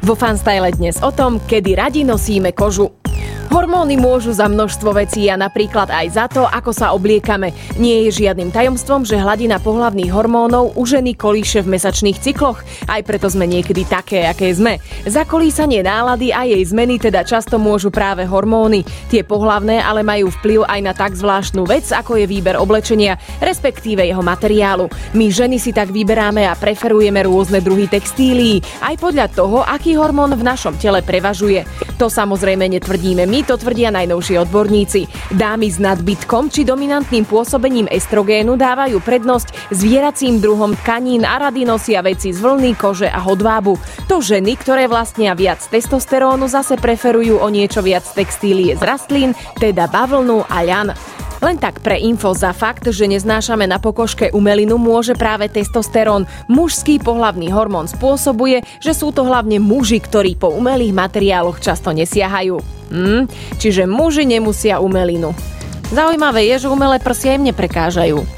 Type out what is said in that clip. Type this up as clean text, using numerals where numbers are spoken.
Vo Fanstyle dnes o tom, kedy radi nosíme kožu. Hormóny môžu za množstvo vecí a napríklad aj za to, ako sa obliekame. Nie je žiadnym tajomstvom, že hladina pohlavných hormónov u ženy kolíše v mesačných cykloch. Aj preto sme niekedy také, aké sme. Za kolísanie nálady a jej zmeny teda často môžu práve hormóny. Tie pohlavné ale majú vplyv aj na tak zvláštnu vec, ako je výber oblečenia, respektíve jeho materiálu. My ženy si tak vyberáme a preferujeme rôzne druhy textílií, aj podľa toho, aký hormón v našom tele prevažuje. To samozrejme netvrdíme my, to tvrdia najnovší odborníci. Dámy s nadbytkom či dominantným pôsobením estrogénu dávajú prednosť zvieracím druhom tkanín a rady nosia veci z vlny, kože a hodvábu. To ženy, ktoré vlastnia viac testosterónu, zase preferujú o niečo viac textílie z rastlín, teda bavlnu a ľan. Len tak pre info, za fakt, že neznášame na pokožke umelinu, môže práve testosterón, mužský pohlavný hormón, spôsobuje, že sú to hlavne muži, ktorí po umelých materiáloch často nesiahajú. Čiže muži nemusia umelinu. Zaujímavé je, že umelé prsia im neprekážajú.